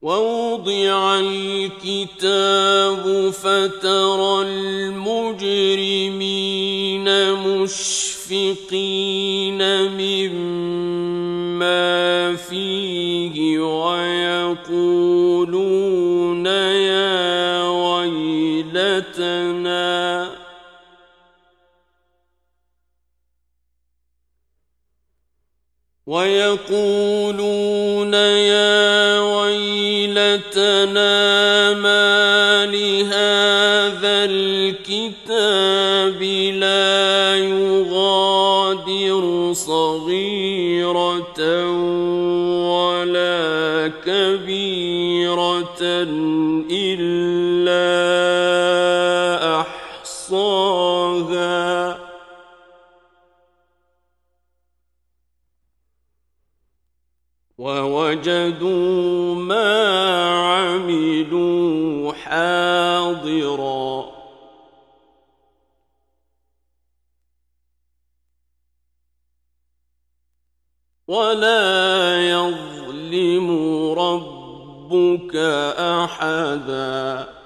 ووضع الكتاب فترى المجرمين مشفقين مما فيه ويقولون يا ويلتنا ما لهذا الكتاب لا يغادر صغيرة ولا كبيرة إلا أحصاها ووجدوا ما عملوا حاضرا ولا يظلم ربك أحدا